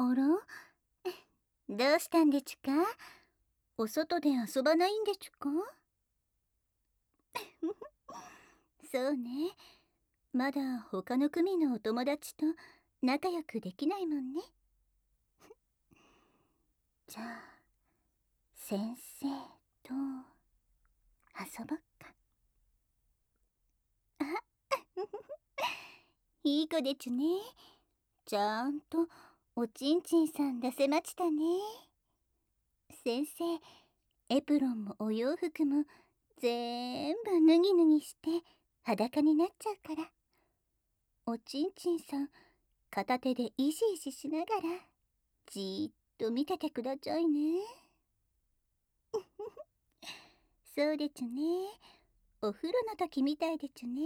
あら、どうしたんでちゅか？お外で遊ばないんでちゅか？そうね。まだ他の組のお友達と仲良くできないもんね。じゃあ、先生と遊ぼっか。あ、いい子でちゅね。ちゃんとおちんちんさん出せましたね。先生、エプロンもお洋服もぜんぶ脱ぎ脱ぎして裸になっちゃうから、おちんちんさん片手でイシイシしながらじーっと見ててくだちゃいね。そうでちゅね。お風呂の時みたいでちゅね。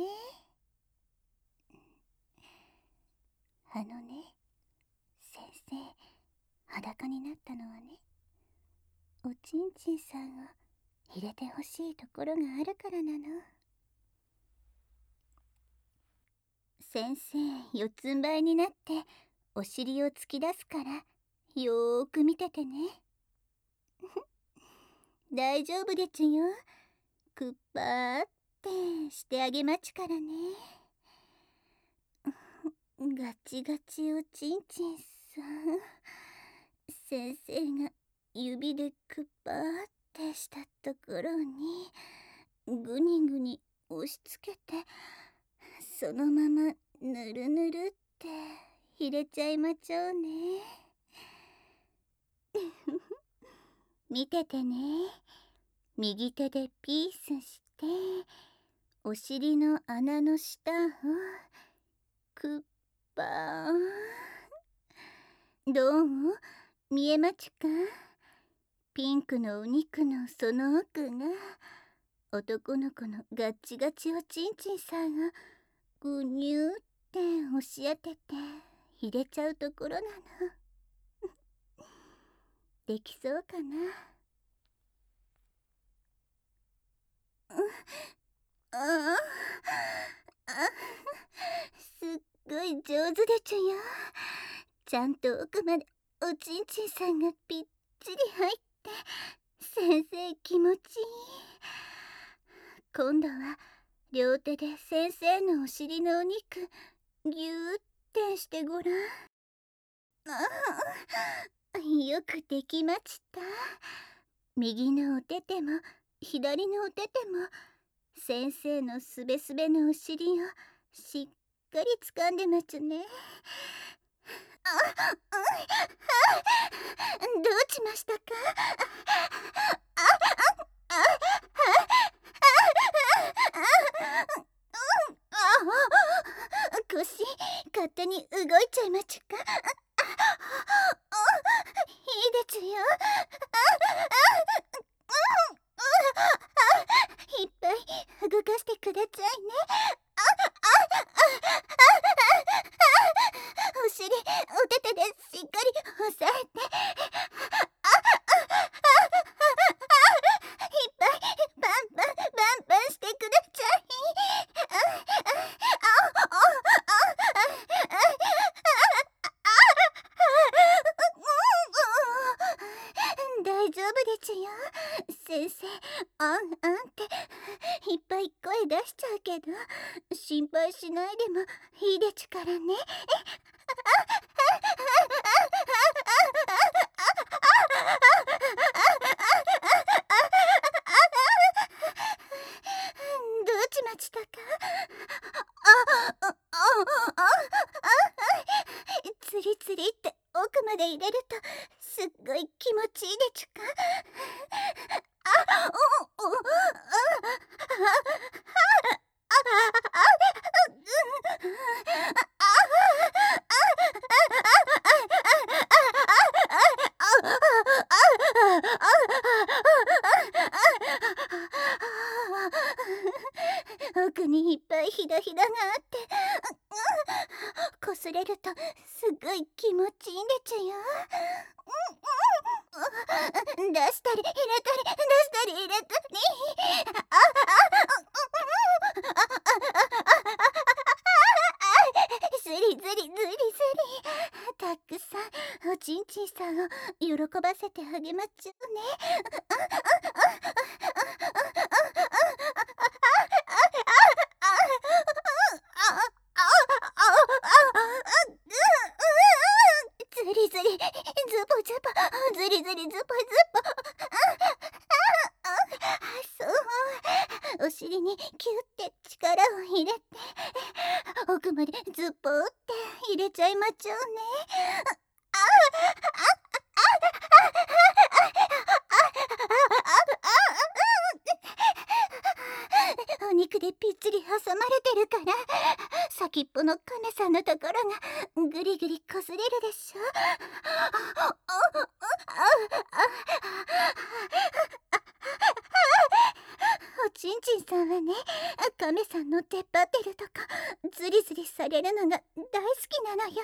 あのね、先生、裸になったのはね、おちんちんさんを入れてほしいところがあるからなの。先生、四つん這いになってお尻を突き出すから、よーく見ててね。大丈夫でちゅよ。くっぱーってしてあげまちからね。ガチガチおちんちんさん。先生が指でくっぱーってしたところにぐにぐに押しつけて、そのままぬるぬるって入れちゃいまちょうね。見ててね。右手でピースしてお尻の穴の下をくっぱー。どう？見えまちか？ピンクのお肉のその奥が男の子のガッチガチおちんちんさんがぐにゅーって押し当てて入れちゃうところなの。できそうかな？ああ、すっごい上手でちゅよ。ちゃんと奥までおちんちんさんがぴっちり入って、先生気持ちいい。今度は両手で先生のお尻のお肉ぎゅーってしてごらん。よくできました。右のお手手も左のお手手も先生のすべすべのお尻をしっかり掴んでまちゅね。どうしましたか？腰勝手に動いちゃいまちゅか？いいでちゅよ。いっぱい動かしてくだちゃいね。お尻お手手でしっかり押さえて、いっぱいバンバンバンバンしてくだちゃい。大丈夫でちゅよ。先生、あんあんっていっぱい声出しちゃうけど、心配しないでもいいでちゅからね。どうちまちたか？つりつりって奥まで入れるとすっごい気持ちいいでちゅか？奥にいっぱいひだひだがあって、こすれるとすっごい気持ちいいんでちゅよ。出したり入れたり出したり入れたり。スリりずりずりずり、たくさんおちんちんさんを喜ばせてあげまちゅね。ずりずりズボズボ、ずりずりズボズボ。そう、お尻にキュッて力を入れて奥までズボって入れちゃいまちゅね。お肉でぴっちり挟まれてるから先っぽのカネさんのところがぐりぐりこすれるでしょ。おちんちんさんはね、カメさんの出っ張ってるとかズリズリされるのが大好きなのよ。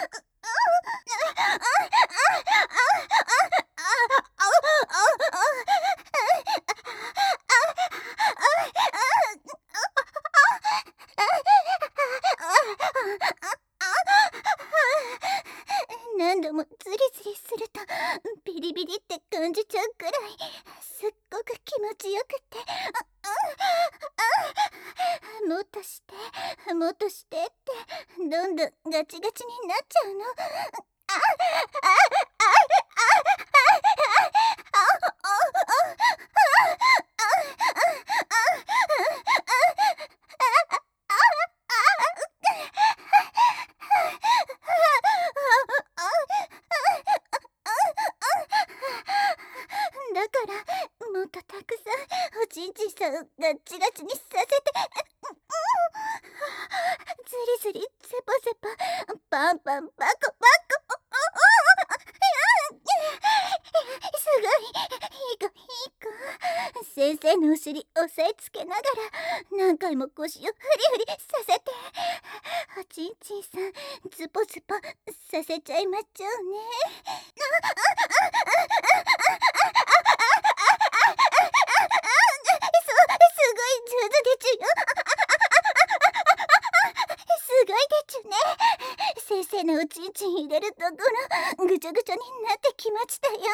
何度もズリズリするとビリビリって感じちゃうくらいすっごく気持ちよくて、もっとしてもっとしてってどんどんガチガチになっちゃうの。だからもっとたくさんおちんちんさんをガッチガチにさせて、ずりずりゼポゼポパンパンパコパコ、すごいいい子いい子。先生のお尻押さえつけながら何回も腰をフリフリさせておちんちんさんズポズポさせちゃいまちゃうね。すごい上手でちゅよ。すごいでちゅね。先生のおちんちん入れるところぐちょぐちょになってきましたよ。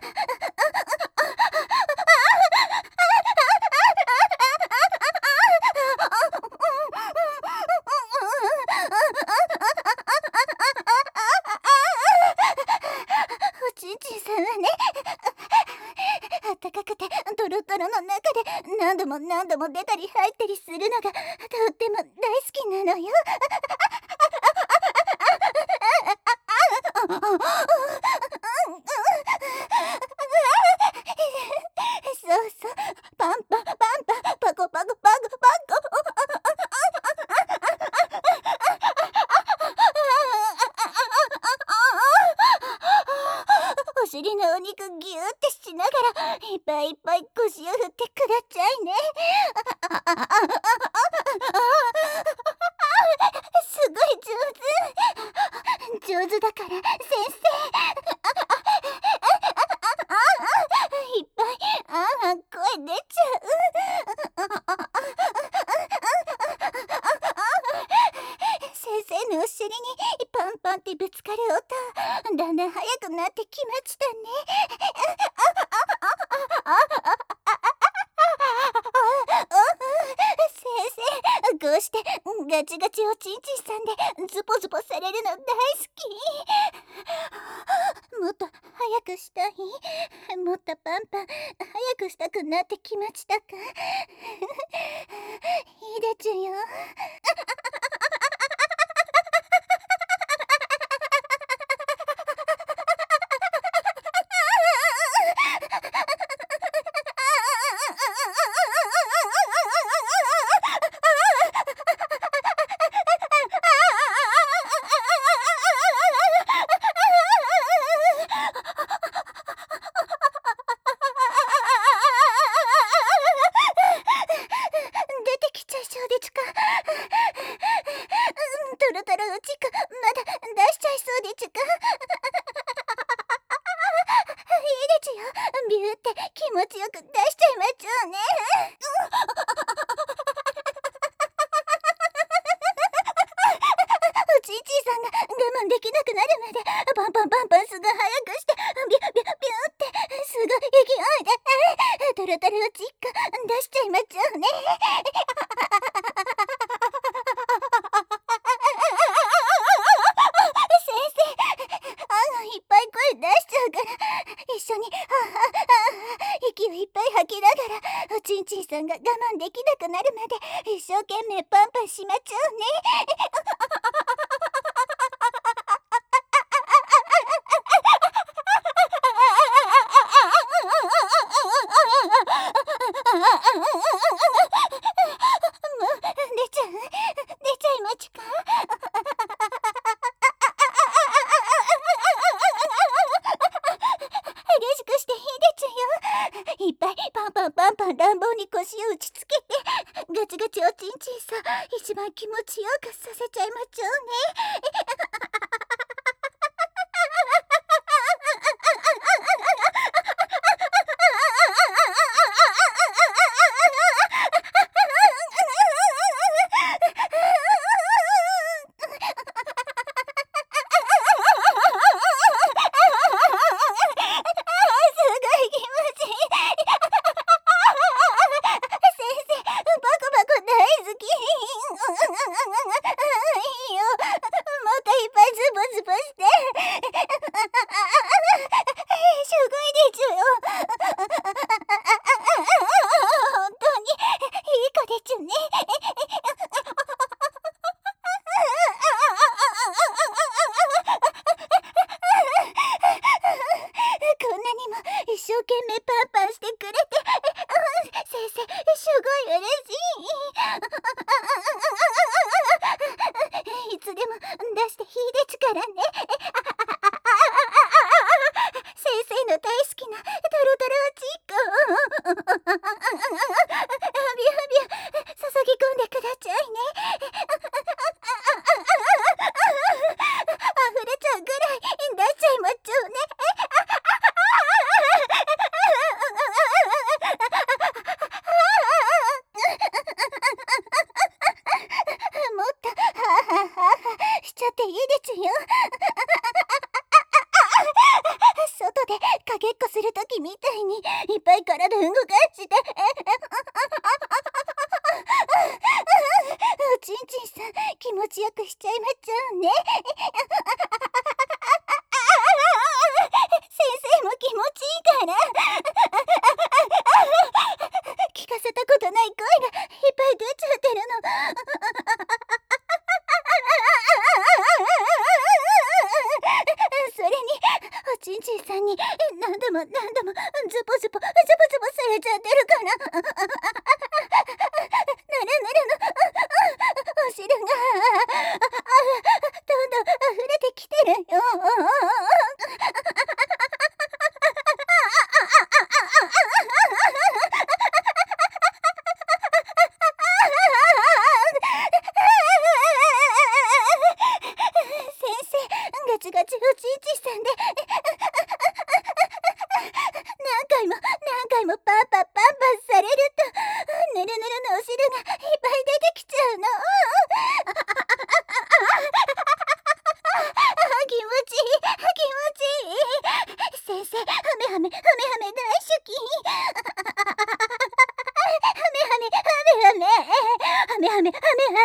おちんちんさんはね、あったかくてトロトロの中で何度も何度も出たり入ったりするのがとっても大好きなのよ。そうそう、パンパンパンパンパコパコパコパコ。お尻のお肉ギューってしながらいっぱいいっぱい腰を振ってくだちゃいね。すごい上手だから先生、いっぱい声出ちゃう。先生のお尻にパンパンってぶつかる音だんだん速くなってきましたね。先生、こうしてガチガチおちんちんさんでズポズポされるの大好き。もっと早くしたい、もっとパンパン早くしたくなってきましたか。いいでちゅよ。出てきちゃいそうでちゅか。トロトロうちかまだ出しちゃいそうでちゅか。いいでちゅよ、ビューって気持ちよく出しちゃいまちゅうね。おちんちんさ慢できなくなるまでパンパンパンパンすぐ早くしてビュビュビュってすぐ勢いでトロトロおちっこ出しちゃいまっちゃうね。先生、いっぱい声出しちゃうから一緒に息をいっぱい吐きながらおちんちんさんが我慢できなくなるまで一生懸命パンパンしまっちゃうね。出ちゃいまちか。激しくしてひでちゅよ。いっぱいパンパンパンパン乱暴に腰を打ちつけてガチガチおちんちんさ一番気持ちよくさせちゃいまちゃうね。一生懸命パンパンしてくれて先生すごい嬉しい。いつでも出してひでちからね。先生の大好きなトロトロおちっこビュービュー注ぎ込んでくだちゃいね。溢れちゃうぐらい出しちゃいまっちゃうね。もっとしちゃっていいでちゅよ。外でかけっこするときみたいにいっぱい体動かしておちんちんさん気持ちよくしちゃいまっちゃうね。先生も気持ちいいから聞かせたことない声がいっぱい出ちゃってるの。それにおちんちんさんに何度もズボズボされちゃってるからぬるぬるのお汁がどんどん溢れてきてるよ。先生ガチガチおちんちんさんで何回もパンパンされるとぬるぬるのお汁がいっぱい出てきちゃうの。気持ちいい。先生ハメハメ大好き。ハメ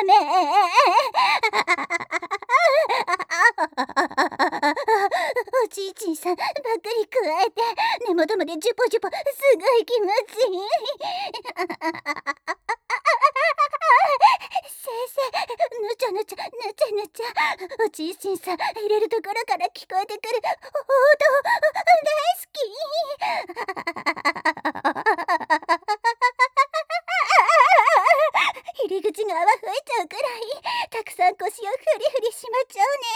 おちんちんさんばっかりくわえて根元までジュポすごい気持ちいい。先生ぬちゃおちんちんさん入れるところから聞こえてくる音大好き。入り口が泡吹いちゃうくらいたくさん腰をフリしまっちゃうね。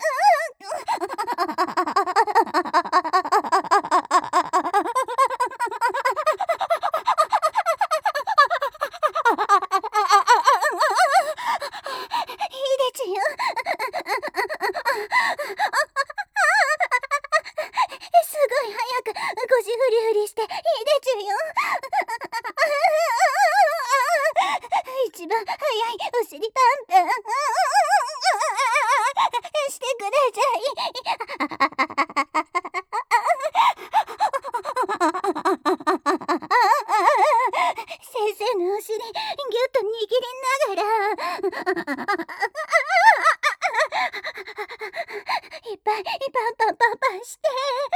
いいでちゅよ。 ぱいパンパンパンパンして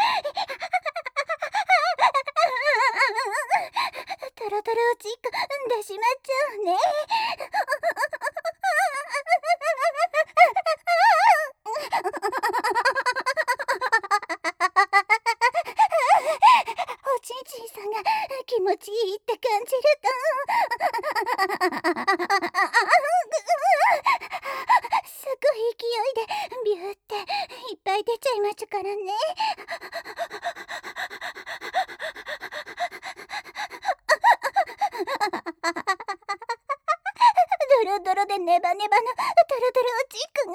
トロトロおちっこ出しまっちゃうね。おちんちんさんが気持ちいいって感じるとすごい勢いでビューっていっぱい出ちゃいまちゅからね。ドロドロでネバネバのトロトロおちっこが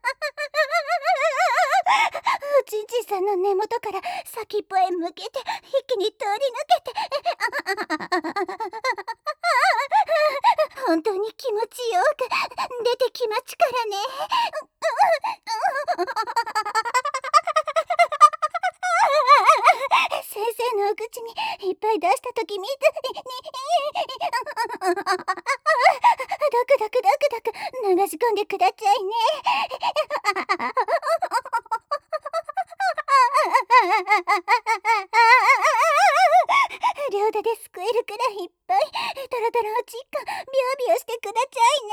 おちんちんさんの根元から先っぽへ向けて一気に通り抜けて本当に気持ちよく出てきまちからね。先生のお口にいっぱい出した時みたいにドクドクドクドク流し込んでくだちゃいね。両手ですくえるくらいいっぱいトロトロおちっこビヨビヨしてくだちゃいね。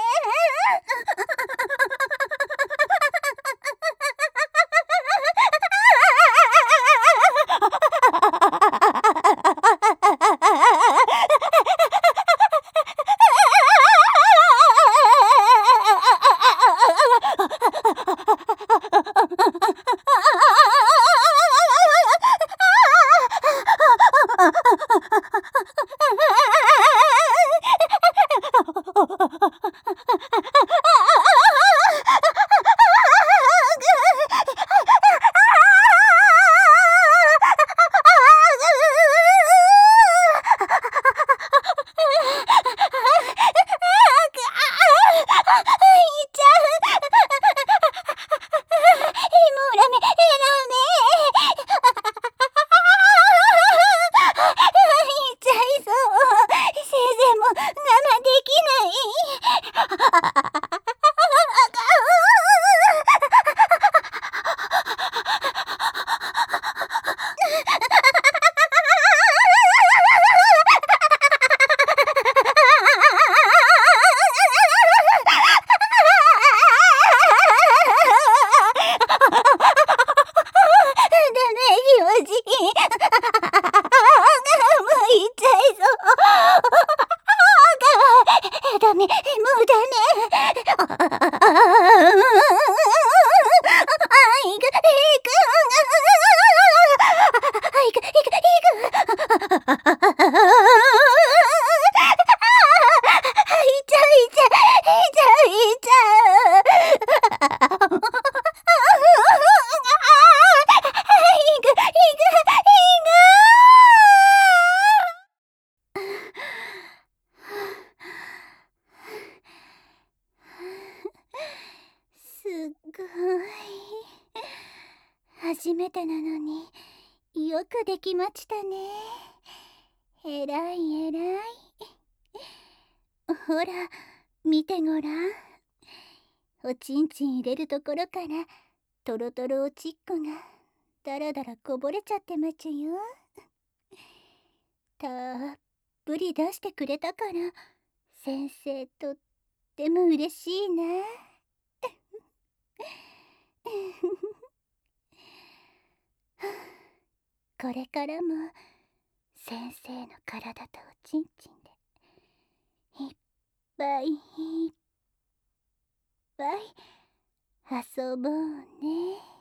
ダメ、もうダメ。すごい。初めてなのによくできましたね。えらいえらい。ほら見てごらん。おちんちん入れるところからトロトロおちっこがだらだらこぼれちゃってまちゅよ。たっぷり出してくれたから先生とっても嬉しいな。これからも先生の体とおちんちんでいっぱいいっぱい遊ぼうね。